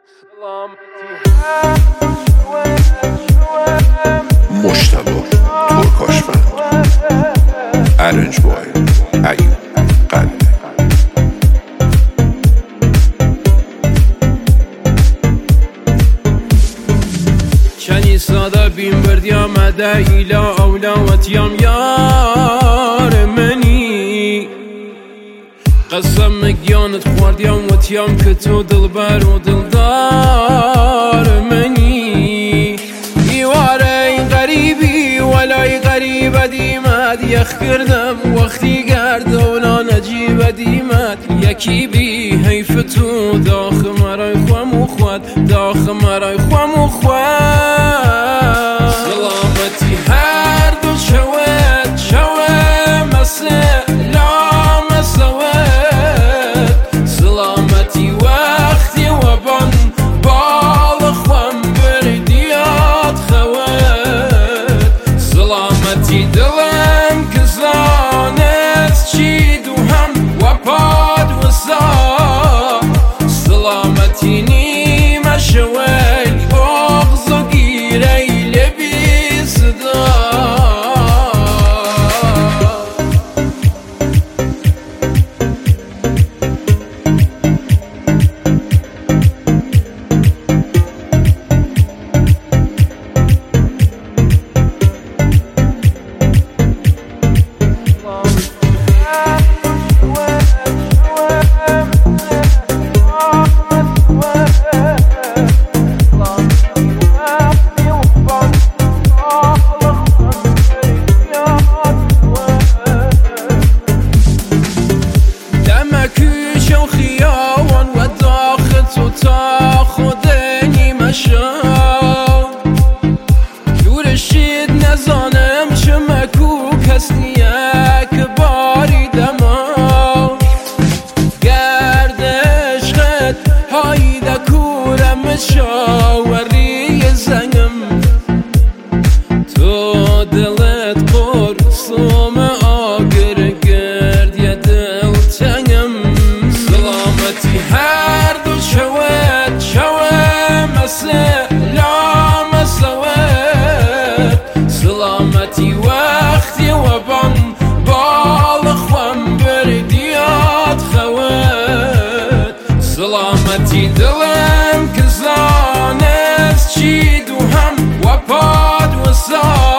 مجتبی ترکاشفند، ارنج بای ایوب قلبی. چنی ساده بیم بردیم ده ایلا اولا و تیم یار منی قسم مگیانت خوردیم و تیم که تو دلبر و دلدار منی ایواره غریبی ولای غریب دیمد یخ کردم وقتی گردونا نجیب دیمد یکی بی حیف تو داخ مرای خوام و خواد داخ مرای خوام و خواد سلامتی هر دو شود مسلام سواد سلامتی وقتی و بان بال خوام بردیات خواد سلامتی دلم کزانت چی دو هم و پاد و سا سلامتی نیم شوی بغض و گیره لبی صدا تا خودنی مشام جورشید نزانم چه مکوک هستیه که باری دما گردش خد هایده کورم شاوری زنم تو دلت قرصوم آگر گرد یا دل تنگم سلامتی هر دو شود مسلام سواد سلامتی وقتی و بان بال خوام بردیات خواد سلامتی دلم کزانست چی دو هم و پاد و سا